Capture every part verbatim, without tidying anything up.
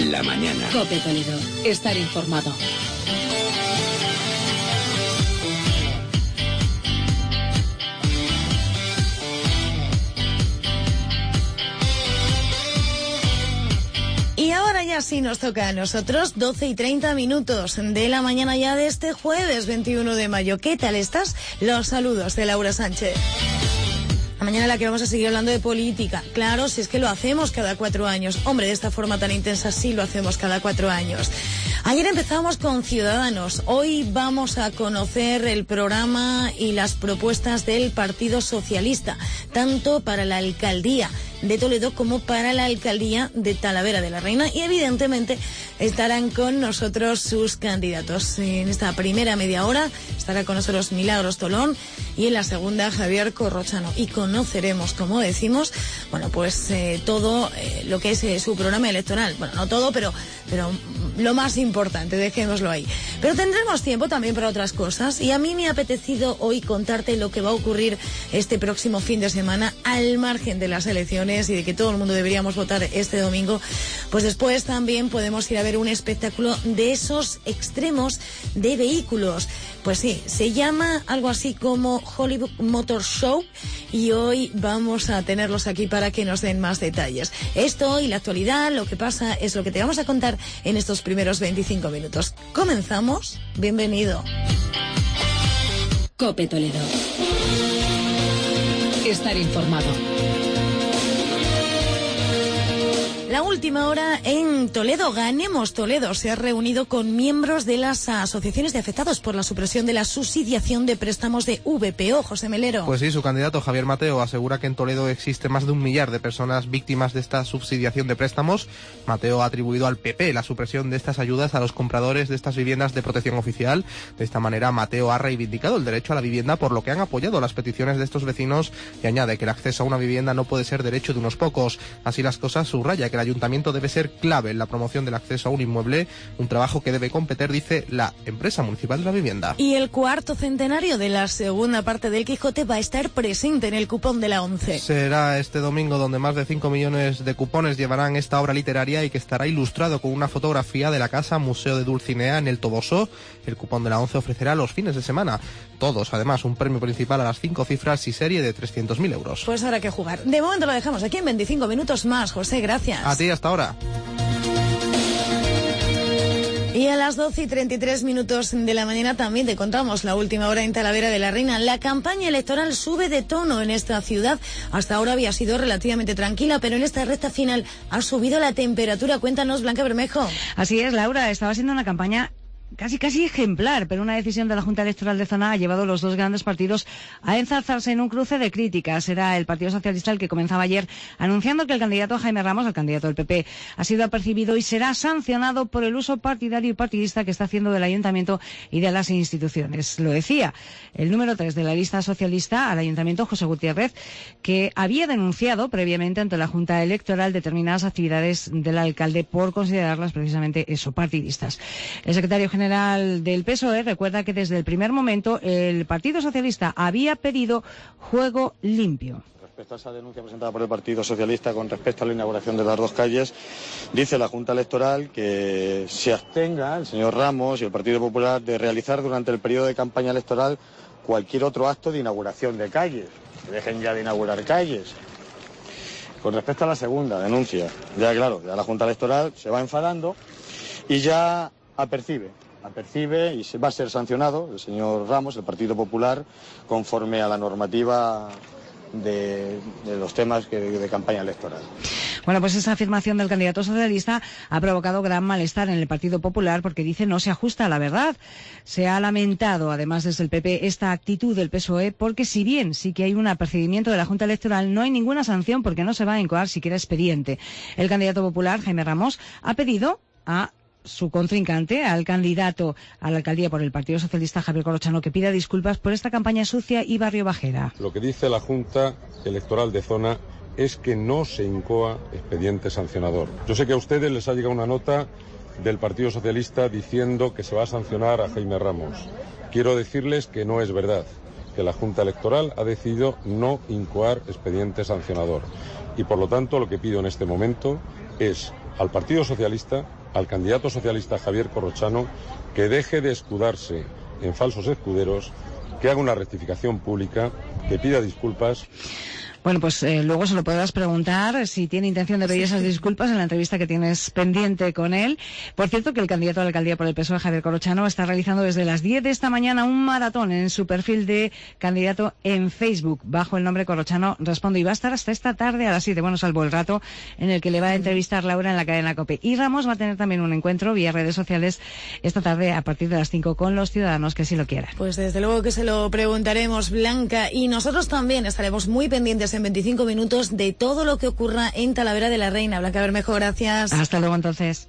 la mañana. COPE Toledo. Estar informado. Y ahora ya sí nos toca a nosotros, doce y treinta minutos de la mañana ya de este jueves veintiuno de mayo. ¿Qué tal estás? Los saludos de Laura Sánchez. La mañana en la que vamos a seguir hablando de política. Claro, si es que lo hacemos cada cuatro años. Hombre, de esta forma tan intensa sí lo hacemos cada cuatro años. Ayer empezamos con Ciudadanos. Hoy vamos a conocer el programa y las propuestas del Partido Socialista, tanto para la alcaldía de Toledo como para la alcaldía de Talavera de la Reina, y evidentemente estarán con nosotros sus candidatos. En esta primera media hora estará con nosotros Milagros Tolón y en la segunda Javier Corrochano, y conoceremos, como decimos, bueno, pues eh, todo eh, lo que es eh, su programa electoral. Bueno, no todo, pero pero lo más importante, dejémoslo ahí. Pero tendremos tiempo también para otras cosas, y a mí me ha apetecido hoy contarte lo que va a ocurrir este próximo fin de semana, al margen de las elecciones y de que todo el mundo deberíamos votar este domingo. Pues después también podemos ir a ver un espectáculo de esos extremos de vehículos. Pues sí, se llama algo así como Hollywood Motor Show, y hoy vamos a tenerlos aquí para que nos den más detalles. Esto y la actualidad, lo que pasa, es lo que te vamos a contar en estos primeros veinticinco minutos. Comenzamos. Bienvenido. COPE Toledo. Estar informado. La última hora en Toledo. Ganemos Toledo se ha reunido con miembros de las asociaciones de afectados por la supresión de la subsidiación de préstamos de V P O. José Melero. Pues sí, su candidato Javier Mateo asegura que en Toledo existe más de un millar de personas víctimas de esta subsidiación de préstamos. Mateo ha atribuido al P P la supresión de estas ayudas a los compradores de estas viviendas de protección oficial. De esta manera, Mateo ha reivindicado el derecho a la vivienda, por lo que han apoyado las peticiones de estos vecinos, y añade que el acceso a una vivienda no puede ser derecho de unos pocos. Así las cosas, subraya que el ayuntamiento debe ser clave en la promoción del acceso a un inmueble, un trabajo que debe competir, dice, la empresa municipal de la vivienda. Y el cuarto centenario de la segunda parte del Quijote va a estar presente en el cupón de la ONCE. Será este domingo donde más de cinco millones de cupones llevarán esta obra literaria, y que estará ilustrado con una fotografía de la Casa Museo de Dulcinea en el Toboso. El cupón de la ONCE ofrecerá los fines de semana, todos además, un premio principal a las cinco cifras y serie de trescientos mil euros. Pues habrá que jugar. De momento lo dejamos aquí en veinticinco minutos más. José, gracias. A ti, hasta ahora. Y a las doce y treinta y tres minutos de la mañana también te contamos la última hora en Talavera de la Reina. La campaña electoral sube de tono en esta ciudad. Hasta ahora había sido relativamente tranquila, pero en esta recta final ha subido la temperatura. Cuéntanos, Blanca Bermejo. Así es, Laura. Estaba siendo una campaña casi casi ejemplar, pero una decisión de la Junta Electoral de Zona ha llevado a los dos grandes partidos a enzarzarse en un cruce de críticas. Era el Partido Socialista el que comenzaba ayer anunciando que el candidato Jaime Ramos, el candidato del P P, ha sido apercibido y será sancionado por el uso partidario y partidista que está haciendo del ayuntamiento y de las instituciones. Lo decía el número tres de la lista socialista al ayuntamiento, José Gutiérrez, que había denunciado previamente ante la Junta Electoral determinadas actividades del alcalde por considerarlas precisamente eso, partidistas. El secretario general del P S O E recuerda que desde el primer momento el Partido Socialista había pedido juego limpio. Respecto a esa denuncia presentada por el Partido Socialista con respecto a la inauguración de las dos calles, dice la Junta Electoral que se abstenga el señor Ramos y el Partido Popular de realizar durante el periodo de campaña electoral cualquier otro acto de inauguración de calles. Que dejen ya de inaugurar calles. Con respecto a la segunda denuncia, ya claro, ya la Junta Electoral se va enfadando y ya apercibe. apercibe y se va a ser sancionado el señor Ramos, el Partido Popular, conforme a la normativa de, de los temas que, de, de campaña electoral. Bueno, pues esa afirmación del candidato socialista ha provocado gran malestar en el Partido Popular, porque dice no se ajusta a la verdad. Se ha lamentado, además desde el P P, esta actitud del P S O E, porque si bien sí que hay un apercibimiento de la Junta Electoral, no hay ninguna sanción porque no se va a incoar siquiera expediente. El candidato popular, Jaime Ramos, ha pedido a su contrincante, al candidato a la alcaldía por el Partido Socialista, Javier Corrochano, que pida disculpas por esta campaña sucia y barrio bajera. Lo que dice la Junta Electoral de Zona es que no se incoa expediente sancionador. Yo sé que a ustedes les ha llegado una nota del Partido Socialista diciendo que se va a sancionar a Jaime Ramos. Quiero decirles que no es verdad, que la Junta Electoral ha decidido no incoar expediente sancionador. Y por lo tanto lo que pido en este momento es al Partido Socialista, al candidato socialista Javier Corrochano, que deje de escudarse en falsos escuderos, que haga una rectificación pública, que pida disculpas. Bueno, pues eh, luego se lo podrás preguntar si tiene intención de pedir esas disculpas en la entrevista que tienes pendiente con él. Por cierto, que el candidato a la alcaldía por el P S O E, Javier Corrochano, está realizando desde las diez de esta mañana un maratón en su perfil de candidato en Facebook, bajo el nombre Corrochano Responde, y va a estar hasta esta tarde a las siete, bueno, salvo el rato en el que le va a entrevistar Laura en la cadena COPE. Y Ramos va a tener también un encuentro vía redes sociales esta tarde a partir de las cinco con los ciudadanos que sí lo quieran. Pues desde luego que se lo preguntaremos, Blanca, y nosotros también estaremos muy pendientes en veinticinco minutos de todo lo que ocurra en Talavera de la Reina. Blanca Bermejo, gracias. Hasta luego, entonces.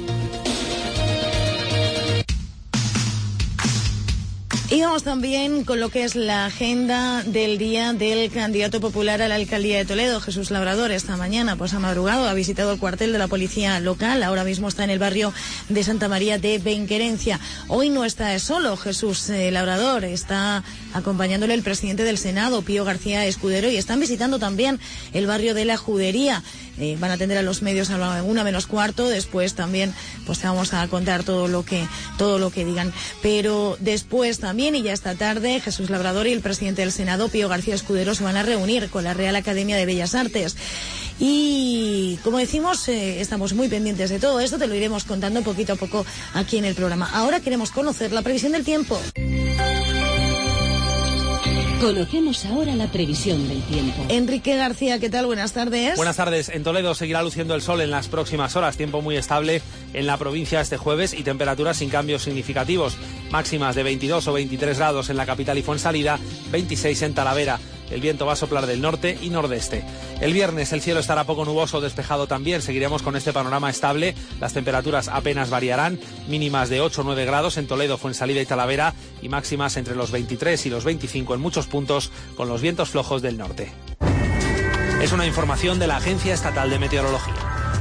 Y vamos también con lo que es la agenda del día del candidato popular a la alcaldía de Toledo, Jesús Labrador. Esta mañana, pues ha madrugado, ha visitado el cuartel de la policía local. Ahora mismo está en el barrio de Santa María de Benquerencia. Hoy no está solo Jesús eh, Labrador, está acompañándole el presidente del Senado, Pío García Escudero, y están visitando también el barrio de la Judería. Eh, van a atender a los medios a la una menos cuarto. Después también pues te vamos a contar todo lo que todo lo que digan. Pero después también, y ya esta tarde, Jesús Labrador y el presidente del Senado, Pío García Escudero, se van a reunir con la Real Academia de Bellas Artes. Y como decimos, eh, estamos muy pendientes de todo esto. Te lo iremos contando poquito a poco aquí en el programa. Ahora queremos conocer la previsión del tiempo. Conocemos ahora la previsión del tiempo. Enrique García, ¿qué tal? Buenas tardes. Buenas tardes. En Toledo seguirá luciendo el sol en las próximas horas. Tiempo muy estable en la provincia este jueves y temperaturas sin cambios significativos. Máximas de veintidós o veintitrés grados en la capital y Fuensalida, veintiséis en Talavera. El viento va a soplar del norte y nordeste. El viernes el cielo estará poco nuboso, despejado también. Seguiremos con este panorama estable. Las temperaturas apenas variarán. Mínimas de ocho o nueve grados en Toledo, Fuensalida y Talavera. Y máximas entre los veintitrés y los veinticinco en muchos puntos, con los vientos flojos del norte. Es una información de la Agencia Estatal de Meteorología.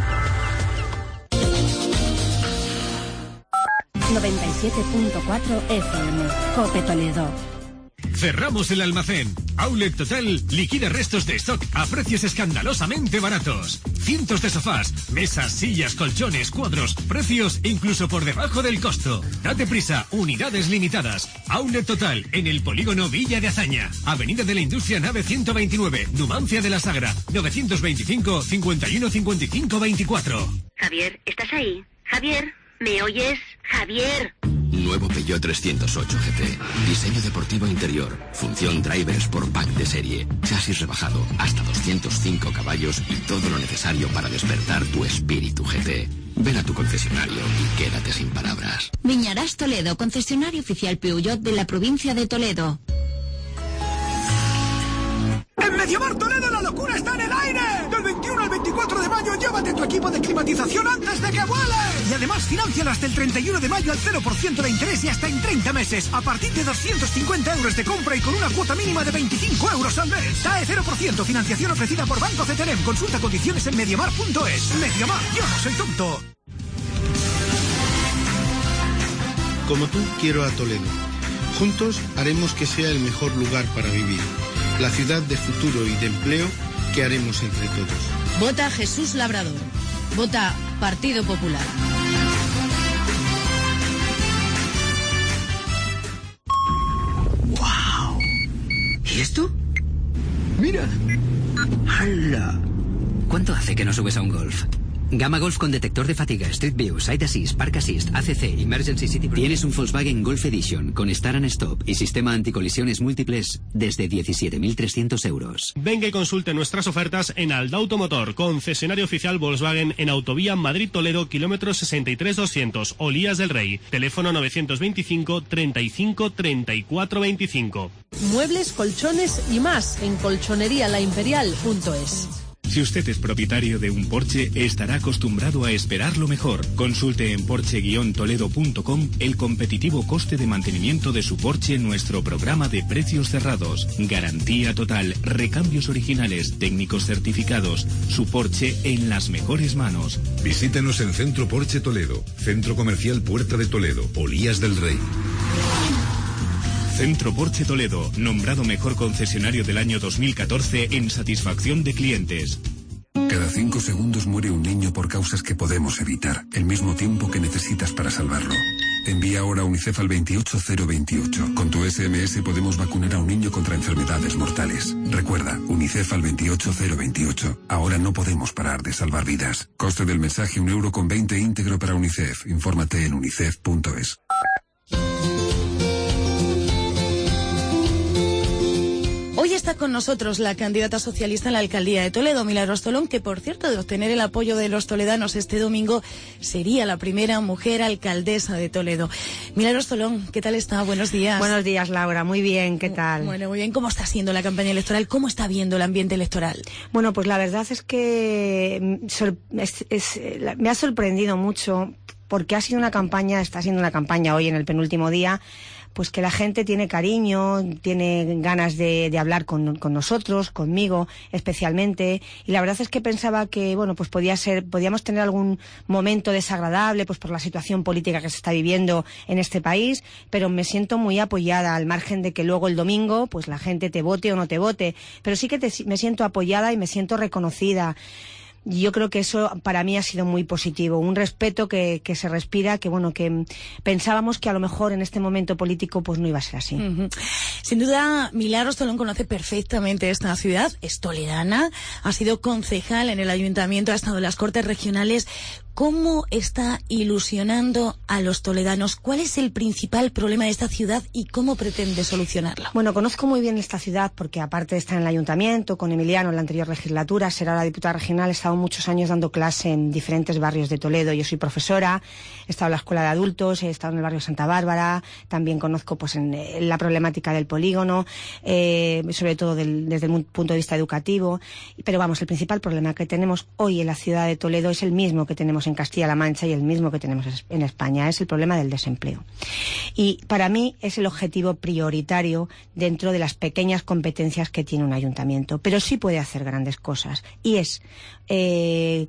noventa y siete punto cuatro F M, COPE Toledo. Cerramos el almacén. Outlet Total liquida restos de stock a precios escandalosamente baratos. Cientos de sofás, mesas, sillas, colchones, cuadros, precios incluso por debajo del costo. Date prisa, unidades limitadas. Outlet Total en el polígono Villa de Azaña, Avenida de la Industria, nave ciento veintinueve, Numancia de la Sagra, novecientos veinticinco, cincuenta y uno, cincuenta y cinco, veinticuatro. Javier, ¿estás ahí? Javier, ¿me oyes? Javier. Nuevo Peugeot trescientos ocho G T. Diseño deportivo interior. Función Driver Sport Pack de serie. Chasis rebajado. Hasta doscientos cinco caballos y todo lo necesario para despertar tu espíritu G T. Ven a tu concesionario y quédate sin palabras. Viñarás Toledo, concesionario oficial Peugeot de la provincia de Toledo. En Mediamar Toledo la locura está en el aire. Del veintiuno al veinticuatro de mayo llévate tu equipo de climatización antes de que vuele. Y además financialo hasta el treinta y uno de mayo al cero por ciento de interés y hasta en treinta meses. A partir de doscientos cincuenta euros de compra y con una cuota mínima de veinticinco euros al mes. T A E cero por ciento, financiación ofrecida por Banco C T L M. Consulta condiciones en mediamar punto es. Mediamar, yo no soy tonto. Como tú, quiero a Toledo. Juntos haremos que sea el mejor lugar para vivir. La ciudad de futuro y de empleo que haremos entre todos. Vota Jesús Labrador. Vota Partido Popular. ¡Wow! ¿Y esto? ¡Mira! ¡Hala! ¿Cuánto hace que no subes a un Golf? Gama Golf con detector de fatiga, Street View, Side Assist, Park Assist, A C C, Emergency City Pro. Tienes un Volkswagen Golf Edition con Start and Stop y sistema anticolisiones múltiples desde diecisiete mil trescientos euros. Venga y consulte nuestras ofertas en Alda Automotor, concesionario oficial Volkswagen en Autovía Madrid-Toledo, kilómetro sesenta y tres doscientos, Olías del Rey. Teléfono novecientos veinticinco, treinta y cinco, treinta y cuatro veinticinco. Muebles, colchones y más en colchonería la imperial punto es. Si usted es propietario de un Porsche, estará acostumbrado a esperar lo mejor. Consulte en Porsche Toledo punto com el competitivo coste de mantenimiento de su Porsche en nuestro programa de precios cerrados. Garantía total, recambios originales, técnicos certificados. Su Porsche en las mejores manos. Visítenos en Centro Porsche Toledo, Centro Comercial Puerta de Toledo, Olías del Rey. Centro Porsche Toledo, nombrado mejor concesionario del año dos mil catorce en satisfacción de clientes. Cada cinco segundos muere un niño por causas que podemos evitar, el mismo tiempo que necesitas para salvarlo. Envía ahora a UNICEF al veintiocho cero veintiocho. Con tu ese eme ese podemos vacunar a un niño contra enfermedades mortales. Recuerda, UNICEF al veintiocho cero veintiocho. Ahora no podemos parar de salvar vidas. Coste del mensaje un euro con veinte íntegro para UNICEF. Infórmate en unicef punto es. Hoy está con nosotros la candidata socialista en la alcaldía de Toledo, Milagros Tolón, que por cierto, de obtener el apoyo de los toledanos este domingo, sería la primera mujer alcaldesa de Toledo. Milagros Tolón, ¿qué tal está? Buenos días. Buenos días, Laura. Muy bien, ¿qué tal? Bueno, muy bien. ¿Cómo está siendo la campaña electoral? ¿Cómo está viendo el ambiente electoral? Bueno, pues la verdad es que es, es, me ha sorprendido mucho, porque ha sido una campaña, está siendo una campaña hoy en el penúltimo día, pues que la gente tiene cariño, tiene ganas de, de hablar con, con nosotros, conmigo especialmente, y la verdad es que pensaba que, bueno, pues podía ser, podíamos tener algún momento desagradable, pues por la situación política que se está viviendo en este país, pero me siento muy apoyada, al margen de que luego el domingo, pues la gente te vote o no te vote, pero sí que te, me siento apoyada y me siento reconocida. Yo creo que eso para mí ha sido muy positivo, un respeto que, que se respira, que bueno, que pensábamos que a lo mejor en este momento político pues no iba a ser así. Uh-huh. Sin duda, Milagros Tolón conoce perfectamente esta ciudad, es toledana, ha sido concejal en el ayuntamiento, ha estado en las Cortes Regionales. ¿Cómo está ilusionando a los toledanos? ¿Cuál es el principal problema de esta ciudad y cómo pretende solucionarlo? Bueno, conozco muy bien esta ciudad porque aparte de estar en el ayuntamiento, con Emiliano en la anterior legislatura, ser ahora diputada regional, he estado muchos años dando clase en diferentes barrios de Toledo. Yo soy profesora, he estado en la escuela de adultos, he estado en el barrio Santa Bárbara, también conozco pues en, en la problemática del polígono, eh, sobre todo del, desde el punto de vista educativo. Pero vamos, el principal problema que tenemos hoy en la ciudad de Toledo es el mismo que tenemos en Castilla-La Mancha y el mismo que tenemos en España, es el problema del desempleo. Y para mí es el objetivo prioritario dentro de las pequeñas competencias que tiene un ayuntamiento, pero sí puede hacer grandes cosas, y es eh,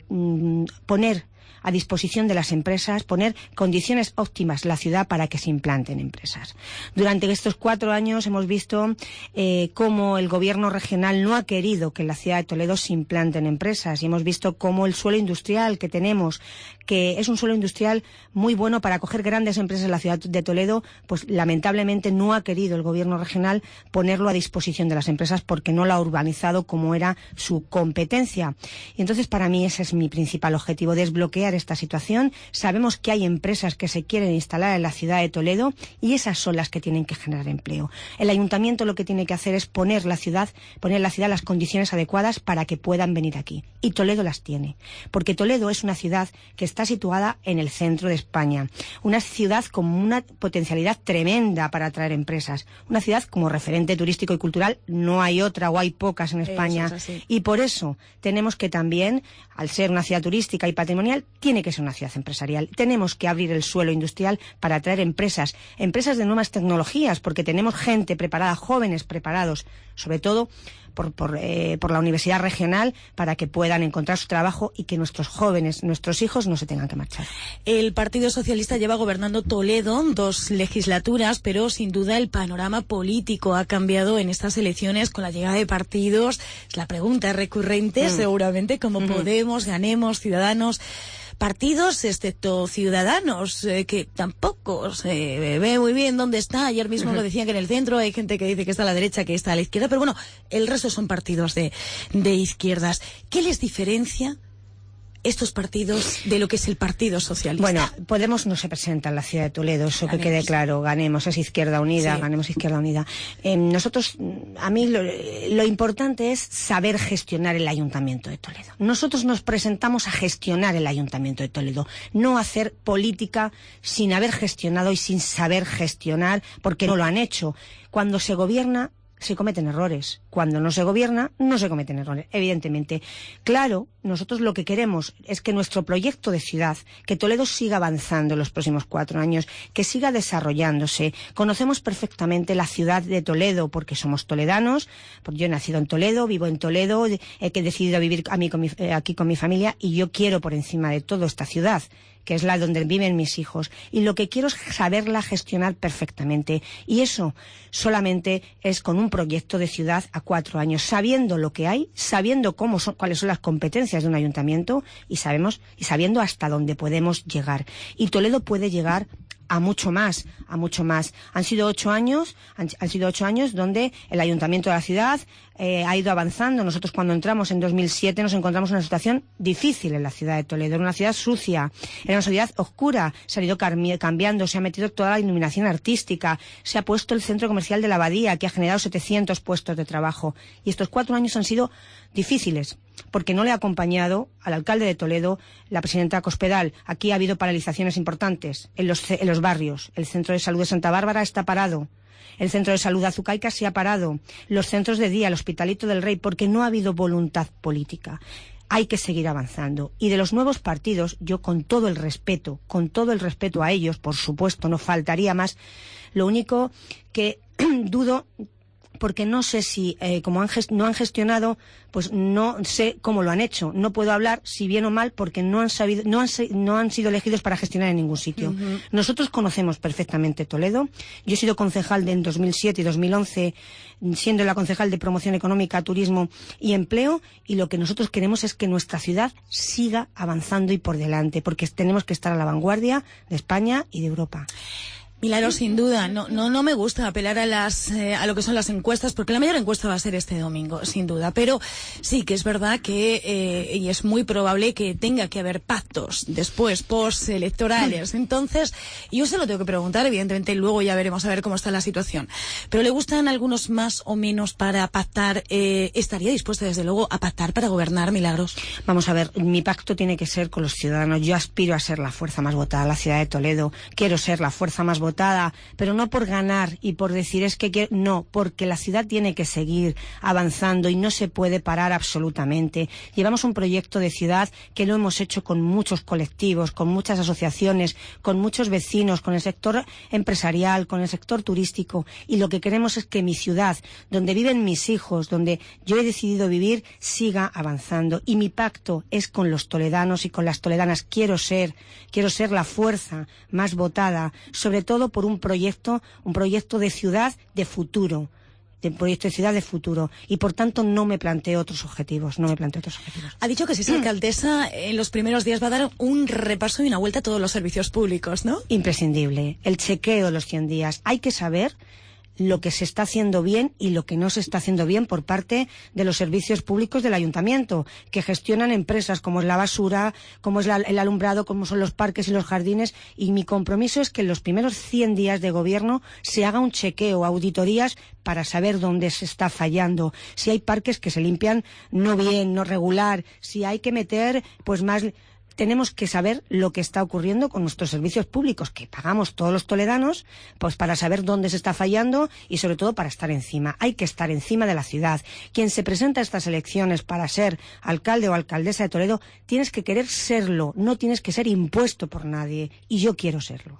poner a disposición de las empresas, poner condiciones óptimas en la ciudad para que se implanten empresas. Durante estos cuatro años hemos visto eh, cómo el gobierno regional no ha querido que en la ciudad de Toledo se implanten empresas, y hemos visto cómo el suelo industrial que tenemos, que es un suelo industrial muy bueno para acoger grandes empresas en la ciudad de Toledo, pues lamentablemente no ha querido el gobierno regional ponerlo a disposición de las empresas porque no lo ha urbanizado como era su competencia. Y entonces para mí ese es mi principal objetivo, desbloquear esta situación. Sabemos que hay empresas que se quieren instalar en la ciudad de Toledo y esas son las que tienen que generar empleo. El ayuntamiento lo que tiene que hacer es poner la ciudad, poner la ciudad las condiciones adecuadas para que puedan venir aquí. Y Toledo las tiene, porque Toledo es una ciudad que está situada en el centro de España, una ciudad con una potencialidad tremenda para atraer empresas, una ciudad como referente turístico y cultural no hay otra o hay pocas en España, y por eso tenemos que también, al ser una ciudad turística y patrimonial, tiene que ser una ciudad empresarial. Tenemos que abrir el suelo industrial para atraer empresas, empresas de nuevas tecnologías, porque tenemos gente preparada, jóvenes preparados, sobre todo por, por, eh, por la Universidad Regional, para que puedan encontrar su trabajo y que nuestros jóvenes, nuestros hijos, no se tengan que marchar. El Partido Socialista lleva gobernando Toledo dos legislaturas, pero sin duda el panorama político ha cambiado en estas elecciones con la llegada de partidos. La pregunta es recurrente, mm. seguramente, como mm. Podemos, Ganemos, Ciudadanos. Partidos, excepto Ciudadanos, eh, que tampoco se ve muy bien dónde está. Ayer mismo lo decían que en el centro hay gente que dice que está a la derecha, que está a la izquierda, pero bueno, el resto son partidos de, de izquierdas. ¿Qué les diferencia estos partidos de lo que es el Partido Socialista? Bueno, Podemos no se presenta en la ciudad de Toledo, eso Ganemos. Que quede claro. Ganemos, es Izquierda Unida, sí. Ganemos Izquierda Unida. Eh, nosotros, a mí lo, lo importante es saber gestionar el Ayuntamiento de Toledo. Nosotros nos presentamos a gestionar el Ayuntamiento de Toledo, no hacer política sin haber gestionado y sin saber gestionar, porque no lo han hecho. Cuando se gobierna, se cometen errores. Cuando no se gobierna, no se cometen errores, evidentemente. Claro, nosotros lo que queremos es que nuestro proyecto de ciudad, que Toledo siga avanzando en los próximos cuatro años, que siga desarrollándose. Conocemos perfectamente la ciudad de Toledo porque somos toledanos, porque yo he nacido en Toledo, vivo en Toledo, he decidido vivir a mí con mi, eh, aquí con mi familia, y yo quiero por encima de todo esta ciudad, que es la donde viven mis hijos, y lo que quiero es saberla gestionar perfectamente, y eso solamente es con un proyecto de ciudad a cuatro años, sabiendo lo que hay, sabiendo cómo son, cuáles son las competencias competencias de un ayuntamiento y sabemos y sabiendo hasta dónde podemos llegar. Y Toledo puede llegar a mucho más, a mucho más. Han sido ocho años, han, han sido ocho años donde el ayuntamiento de la ciudad eh, ha ido avanzando. Nosotros cuando entramos en dos mil siete nos encontramos en una situación difícil en la ciudad de Toledo. Era una ciudad sucia, era una ciudad oscura, se ha ido cambiando, se ha metido toda la iluminación artística, se ha puesto el centro comercial de la Abadía, que ha generado setecientos puestos de trabajo. Y estos cuatro años han sido difíciles, porque no le ha acompañado al alcalde de Toledo la presidenta Cospedal. Aquí ha habido paralizaciones importantes en los, en los barrios. El centro de salud de Santa Bárbara está parado. El centro de salud de Azucaica se ha parado. Los centros de día, el Hospitalito del Rey, porque no ha habido voluntad política. Hay que seguir avanzando. Y de los nuevos partidos, yo con todo el respeto, con todo el respeto a ellos, por supuesto, no faltaría más. Lo único que dudo, porque no sé si, eh, como han gest- no han gestionado, pues no sé cómo lo han hecho. No puedo hablar si bien o mal, porque no han sabido, no han, no han sido elegidos para gestionar en ningún sitio. Uh-huh. Nosotros conocemos perfectamente Toledo. Yo he sido concejal de en dos mil siete y dos mil once, siendo la concejal de Promoción Económica, Turismo y Empleo, y lo que nosotros queremos es que nuestra ciudad siga avanzando y por delante, porque tenemos que estar a la vanguardia de España y de Europa. Milagros, sin duda, no, no, no me gusta apelar a las, eh, a lo que son las encuestas, porque la mayor encuesta va a ser este domingo, sin duda. Pero sí que es verdad que, eh, y es muy probable que tenga que haber pactos después, postelectorales. Entonces, yo se lo tengo que preguntar, evidentemente, luego ya veremos a ver cómo está la situación. Pero ¿le gustan algunos más o menos para pactar? Eh, ¿Estaría dispuesta, desde luego, a pactar para gobernar, Milagros? Vamos a ver, mi pacto tiene que ser con los ciudadanos. Yo aspiro a ser la fuerza más votada en la ciudad de Toledo. Quiero ser la fuerza más votada. Pero no por ganar y por decir es que quiero, no, porque la ciudad tiene que seguir avanzando y no se puede parar absolutamente. Llevamos un proyecto de ciudad que lo hemos hecho con muchos colectivos, con muchas asociaciones, con muchos vecinos, con el sector empresarial, con el sector turístico, y lo que queremos es que mi ciudad, donde viven mis hijos, donde yo he decidido vivir, siga avanzando. Y mi pacto es con los toledanos y con las toledanas. Quiero ser, quiero ser la fuerza más votada, sobre todo por un proyecto, un proyecto de ciudad de futuro, de proyecto de ciudad de futuro, y por tanto no me planteo otros objetivos, no me planteo otros objetivos. Ha dicho que si es alcaldesa, en los primeros días va a dar un repaso y una vuelta a todos los servicios públicos, ¿no? Imprescindible, el chequeo de los cien días. Hay que saber lo que se está haciendo bien y lo que no se está haciendo bien por parte de los servicios públicos del ayuntamiento, que gestionan empresas como es la basura, como es la, el alumbrado, como son los parques y los jardines, y mi compromiso es que en los primeros cien días de gobierno se haga un chequeo, auditorías, para saber dónde se está fallando, si hay parques que se limpian no bien, no regular, si hay que meter pues más. Tenemos que saber lo que está ocurriendo con nuestros servicios públicos, que pagamos todos los toledanos, pues para saber dónde se está fallando y sobre todo para estar encima. Hay que estar encima de la ciudad. Quien se presenta a estas elecciones para ser alcalde o alcaldesa de Toledo, tienes que querer serlo, no tienes que ser impuesto por nadie, y yo quiero serlo.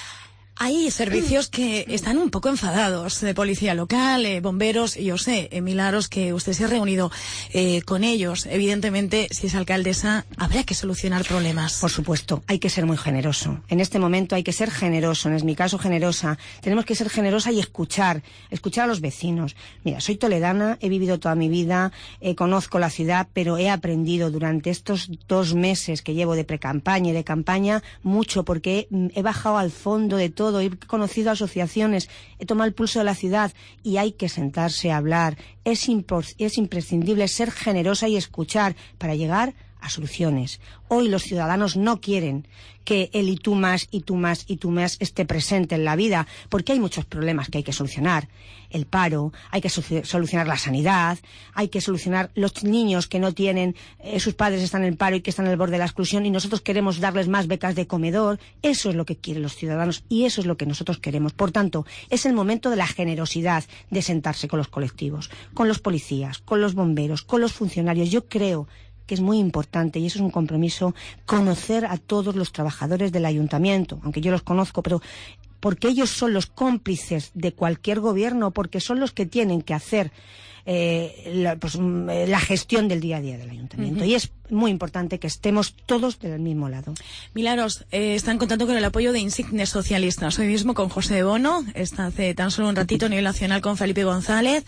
Hay servicios que están un poco enfadados, de policía local, eh, bomberos, y yo sé, eh, Milagros, que usted se ha reunido eh, con ellos. Evidentemente, si es alcaldesa, habrá que solucionar problemas. Por supuesto, hay que ser muy generoso. En este momento hay que ser generoso, en mi caso generosa. Tenemos que ser generosa y escuchar, escuchar a los vecinos. Mira, soy toledana, he vivido toda mi vida, eh, conozco la ciudad, pero he aprendido durante estos dos meses que llevo de precampaña y de campaña mucho, porque he, he bajado al fondo de todo. He conocido asociaciones, he tomado el pulso de la ciudad, y hay que sentarse a hablar. Es, impor- es imprescindible ser generosa y escuchar para llegar a soluciones. Hoy los ciudadanos no quieren que el y tú más, y tú más, y tú más esté presente en la vida, porque hay muchos problemas que hay que solucionar. El paro, hay que solucionar la sanidad, hay que solucionar los niños que no tienen, eh, sus padres están en el paro y que están al borde de la exclusión, y nosotros queremos darles más becas de comedor. Eso es lo que quieren los ciudadanos y eso es lo que nosotros queremos. Por tanto, es el momento de la generosidad, de sentarse con los colectivos, con los policías, con los bomberos, con los funcionarios. Yo creo que es muy importante, y eso es un compromiso, conocer a todos los trabajadores del ayuntamiento, aunque yo los conozco, pero porque ellos son los cómplices de cualquier gobierno, porque son los que tienen que hacer eh, la, pues, la gestión del día a día del ayuntamiento. Uh-huh. Y es muy importante que estemos todos del mismo lado. Milagros, eh, están contando con el apoyo de insignes socialistas. Hoy mismo con José Bono, está hace tan solo un ratito a nivel nacional con Felipe González.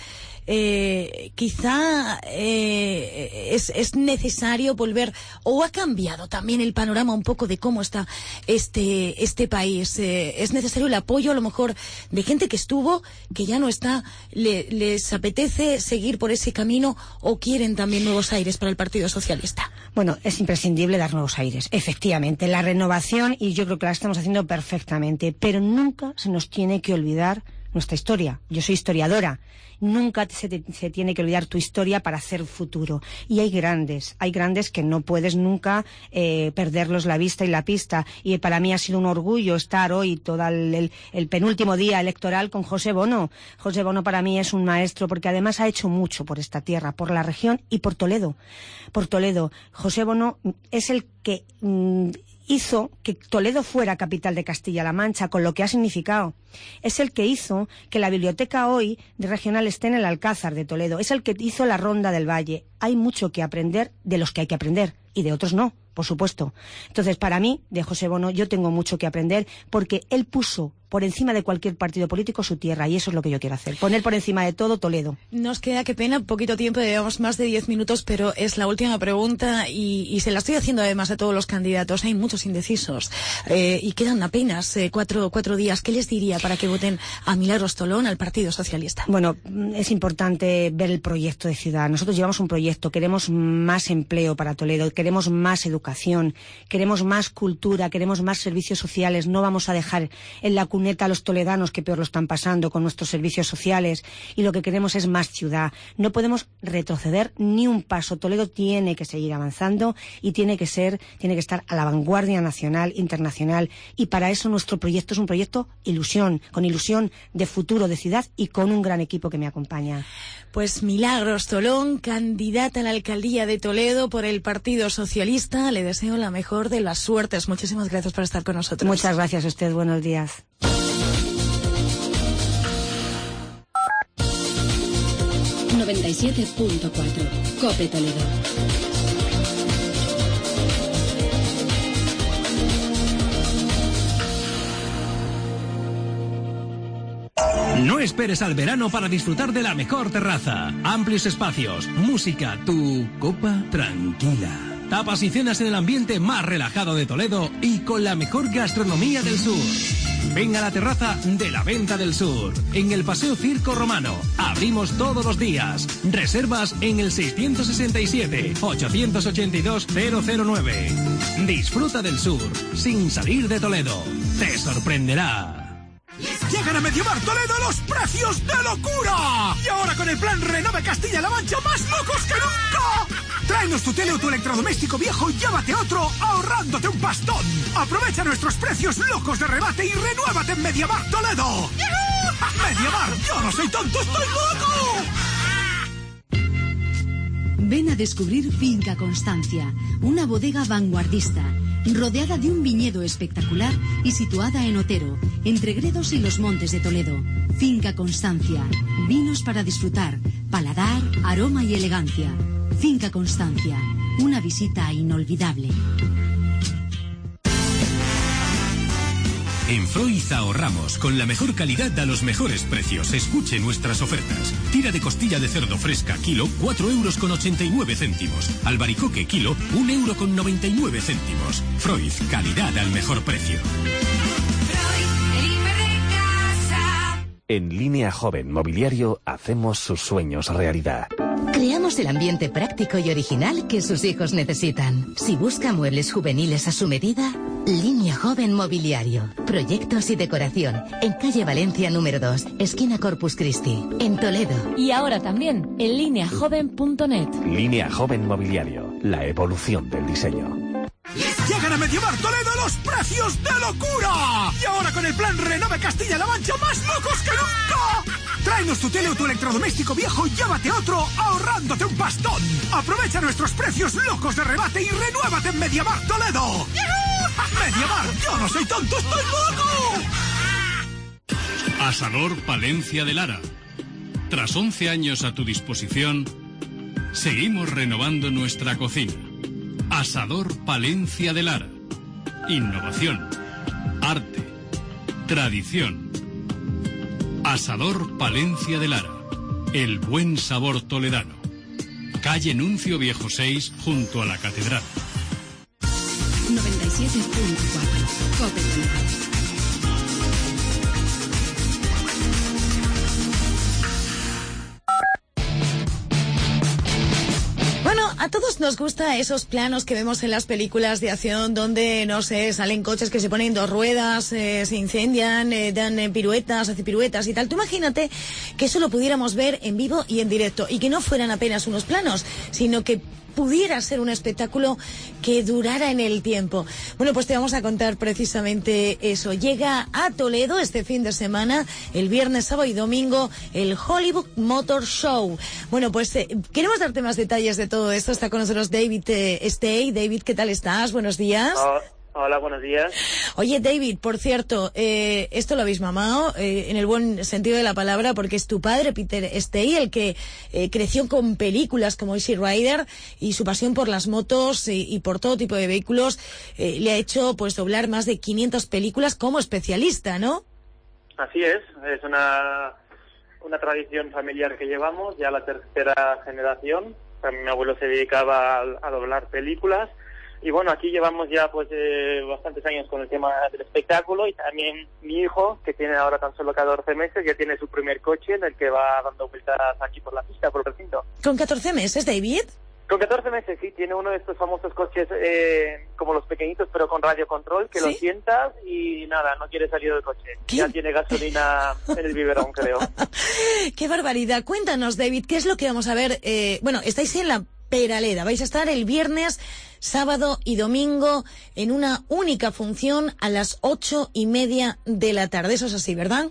Eh, quizá eh, es, es necesario volver, o ha cambiado también el panorama un poco de cómo está este este país. Eh, es necesario el apoyo a lo mejor de gente que estuvo, que ya no está, le, les apetece seguir por ese camino o quieren también nuevos aires para el Partido Socialista. Bueno, es imprescindible dar nuevos aires, efectivamente, la renovación, y yo creo que la estamos haciendo perfectamente, pero nunca se nos tiene que olvidar nuestra historia. Yo soy historiadora. Nunca se, te, se tiene que olvidar tu historia para hacer futuro. Y hay grandes, hay grandes que no puedes nunca eh, perderlos la vista y la pista. Y para mí ha sido un orgullo estar hoy, todo el, el, el penúltimo día electoral, con José Bono. José Bono para mí es un maestro, porque además ha hecho mucho por esta tierra, por la región y por Toledo. Por Toledo. José Bono es el que mmm, hizo que Toledo fuera capital de Castilla-La Mancha, con lo que ha significado. Es el que hizo que la biblioteca hoy de regional esté en el Alcázar de Toledo. Es el que hizo la Ronda del Valle. Hay mucho que aprender de los que hay que aprender, y de otros no, por supuesto. Entonces, para mí, de José Bono, yo tengo mucho que aprender, porque él puso por encima de cualquier partido político su tierra, y eso es lo que yo quiero hacer, poner por encima de todo Toledo. Nos queda, qué pena, poquito tiempo, llevamos más de diez minutos, pero es la última pregunta y, y se la estoy haciendo además a todos los candidatos. Hay muchos indecisos eh, y quedan apenas eh, cuatro, cuatro días. ¿Qué les diría para que voten a Milagros Tolón, al Partido Socialista? Bueno, es importante ver el proyecto de ciudad. Nosotros llevamos un proyecto, queremos más empleo para Toledo, queremos más educación, queremos más cultura, queremos más servicios sociales. No vamos a dejar en la cuneta a los toledanos, que peor lo están pasando con nuestros servicios sociales, y lo que queremos es más ciudad. No podemos retroceder ni un paso. Toledo tiene que seguir avanzando y tiene que ser, tiene que estar a la vanguardia nacional, internacional, y para eso nuestro proyecto es un proyecto ilusión, con ilusión de futuro, de ciudad, y con un gran equipo que me acompaña. Pues Milagros Tolón, candidata a la alcaldía de Toledo por el Partido Socialista. Le deseo la mejor de las suertes. Muchísimas gracias por estar con nosotros. Muchas gracias a usted. Buenos días. noventa y siete punto cuatro COPE Toledo. No esperes al verano para disfrutar de la mejor terraza. Amplios espacios, música, tu copa tranquila. Tapas y cenas en el ambiente más relajado de Toledo y con la mejor gastronomía del sur. Ven a la terraza de la Venta del Sur, en el Paseo Circo Romano. Abrimos todos los días. Reservas en el seiscientos sesenta y siete, ochocientos ochenta y dos, cero cero nueve. Disfruta del sur sin salir de Toledo. Te sorprenderá. Llegan a Mediamar Toledo los precios de locura. Y ahora con el plan Renove Castilla-La Mancha, más locos que nunca. Tráenos tu tele o tu electrodoméstico viejo y llévate otro ahorrándote un pastón. Aprovecha nuestros precios locos de rebate y renuévate en Mediamar Toledo. Mediamar, yo no soy tonto, estoy loco. Ven a descubrir Finca Constancia, una bodega vanguardista, rodeada de un viñedo espectacular y situada en Otero, entre Gredos y los Montes de Toledo. Finca Constancia, vinos para disfrutar, paladar, aroma y elegancia. Finca Constancia, una visita inolvidable. En Freud ahorramos con la mejor calidad a los mejores precios. Escuche nuestras ofertas. Tira de costilla de cerdo fresca kilo, cuatro euros con ochenta y nueve céntimos. Albaricoque kilo, un euro con noventa y nueve céntimos. Freud, calidad al mejor precio. En Línea Joven Mobiliario hacemos sus sueños realidad. Creamos el ambiente práctico y original que sus hijos necesitan. Si busca muebles juveniles a su medida, Línea Joven Mobiliario. Proyectos y decoración. En calle Valencia número dos, esquina Corpus Christi, en Toledo. Y ahora también en línea joven punto net. Línea Joven Mobiliario. La evolución del diseño. Llegan a Mediamar Toledo los precios de locura. Y ahora con el plan Renove Castilla-La Mancha, más locos que nunca. Tráenos tu tele o tu electrodoméstico viejo y llévate otro ahorrándote un pastón. Aprovecha nuestros precios locos de rebate y renuévate en Mediamar Toledo. Mediamar, yo no soy tonto, estoy loco. Asador Palencia de Lara. Tras once años a tu disposición, seguimos renovando nuestra cocina. Asador Palencia de Lara. Innovación, arte, tradición. Asador Palencia de Lara. El buen sabor toledano. Calle Nuncio Viejo seis, junto a la Catedral. noventa y siete punto cuatro. Cope Toledo. A todos nos gusta esos planos que vemos en las películas de acción donde, no sé, salen coches que se ponen dos ruedas, eh, se incendian, eh, dan eh, piruetas, hacen piruetas y tal. Tú imagínate que eso lo pudiéramos ver en vivo y en directo y que no fueran apenas unos planos, sino que pudiera ser un espectáculo que durara en el tiempo. Bueno, pues te vamos a contar precisamente eso. Llega a Toledo este fin de semana, el viernes, sábado y domingo, el Hollywood Motor Show. Bueno, pues eh, queremos darte más detalles de todo esto. Está con nosotros David eh, Stay. David, ¿qué tal estás? Buenos días. Oh. Hola, buenos días. Oye, David, por cierto, eh, esto lo habéis mamado eh, en el buen sentido de la palabra, porque es tu padre, Peter Stay, el que eh, creció con películas como Easy Rider, y su pasión por las motos y, y por todo tipo de vehículos eh, le ha hecho pues doblar más de quinientas películas como especialista, ¿no? Así es, es una, una tradición familiar que llevamos, ya la tercera generación. También mi abuelo se dedicaba a, a doblar películas. Y bueno, aquí llevamos ya pues eh, bastantes años con el tema del espectáculo, y también mi hijo, que tiene ahora tan solo catorce meses, ya tiene su primer coche en el que va dando vueltas aquí por la pista, por el recinto. ¿Con catorce meses, David? Con catorce meses, sí, tiene uno de estos famosos coches eh, como los pequeñitos, pero con radio control, que ¿sí? Lo sientas y nada, no quiere salir del coche. ¿Qué? Ya tiene gasolina en el biberón, creo. ¡Qué barbaridad! Cuéntanos, David, ¿qué es lo que vamos a ver? Eh, bueno, estáis en la Peraleda, vais a estar el viernes, sábado y domingo en una única función a las ocho y media de la tarde. Eso es así, ¿verdad?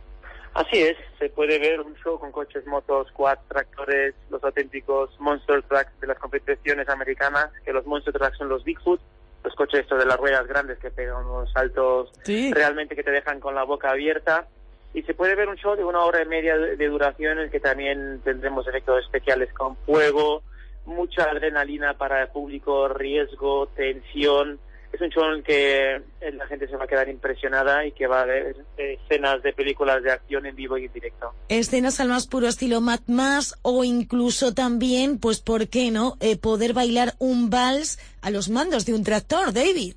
Así es, se puede ver un show con coches, motos, quads, tractores, los auténticos monster trucks de las competiciones americanas, que los monster trucks son los Bigfoot, los coches estos de las ruedas grandes que pegan unos saltos sí. realmente que te dejan con la boca abierta. Y se puede ver un show de una hora y media de, de duración, en el que también tendremos efectos especiales con fuego, mucha adrenalina para el público, riesgo, tensión. Es un show en el que la gente se va a quedar impresionada y que va a ver escenas de películas de acción en vivo y en directo. Escenas al más puro estilo Mad Max, o incluso también, pues, ¿por qué no?, eh, poder bailar un vals a los mandos de un tractor, David.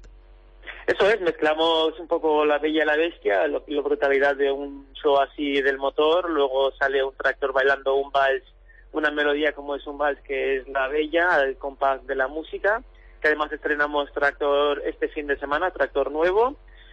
Eso es, mezclamos un poco la bella y la bestia, la brutalidad de un show así del motor, luego sale un tractor bailando un vals, una melodía como es un vals, que es la bella, al compás de la música, que además estrenamos tractor este fin de semana, tractor nuevo,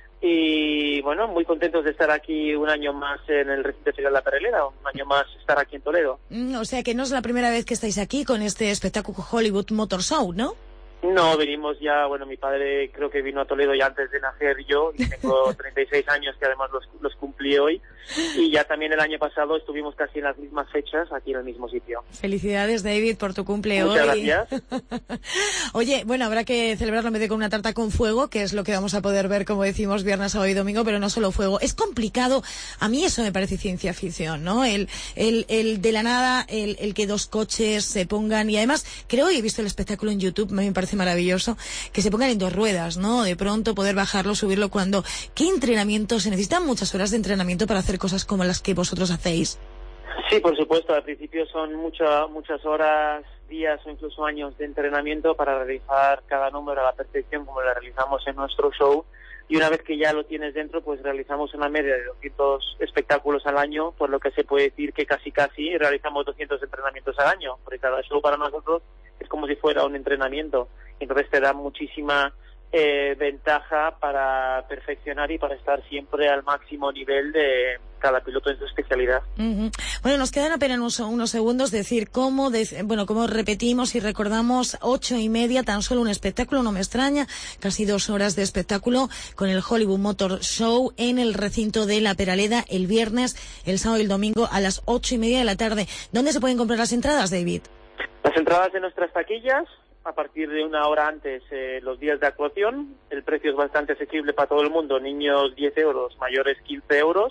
y bueno, muy contentos de estar aquí un año más en el recinto de La Peraleda, un año más estar aquí en Toledo. Mm, o sea que no es la primera vez que estáis aquí con este espectáculo Hollywood Motor Show, ¿no? No, venimos ya, bueno, mi padre creo que vino a Toledo ya antes de nacer yo, y tengo treinta y seis años, que además los, los cumplí hoy, y ya también el año pasado estuvimos casi en las mismas fechas aquí en el mismo sitio. Felicidades, David, por tu cumple Muchas hoy. Muchas gracias. Oye, bueno, habrá que celebrarlo en vez de con una tarta con fuego, que es lo que vamos a poder ver, como decimos, viernes, sábado y domingo, pero no solo fuego. Es complicado, a mí eso me parece ciencia ficción, ¿no? El, el, el de la nada, el, el que dos coches se pongan, y además, creo que he visto el espectáculo en YouTube, me parece maravilloso, que se pongan en dos ruedas, ¿no? De pronto poder bajarlo, subirlo cuando... ¿Qué entrenamiento? Se necesitan muchas horas de entrenamiento para hacer cosas como las que vosotros hacéis. Sí, por supuesto. Al principio son mucha, muchas horas, días o incluso años de entrenamiento para realizar cada número a la perfección, como lo realizamos en nuestro show. Y una vez que ya lo tienes dentro, pues realizamos una media de doscientos espectáculos al año, por lo que se puede decir que casi casi realizamos doscientos entrenamientos al año, porque cada show para nosotros es como si fuera un entrenamiento. Entonces te da muchísima eh, ventaja para perfeccionar y para estar siempre al máximo nivel de cada piloto en su especialidad. Uh-huh. Bueno, nos quedan apenas unos, unos segundos decir cómo, de, bueno, cómo repetimos y recordamos ocho y media, tan solo un espectáculo, no me extraña, casi dos horas de espectáculo con el Hollywood Motor Show en el recinto de La Peraleda el viernes, el sábado y el domingo a las ocho y media de la tarde. ¿Dónde se pueden comprar las entradas, David? Las entradas de nuestras taquillas, a partir de una hora antes, eh, los días de actuación. El precio es bastante asequible para todo el mundo, niños diez euros, mayores quince euros.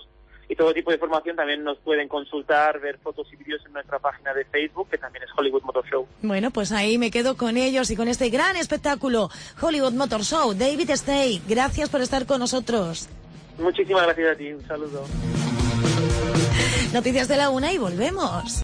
y todo tipo de información también nos pueden consultar, ver fotos y vídeos en nuestra página de Facebook, que también es Hollywood Motor Show. Bueno, pues ahí me quedo con ellos y con este gran espectáculo, Hollywood Motor Show. David Stay, gracias por estar con nosotros. Muchísimas gracias a ti, un saludo. Noticias de la una y volvemos.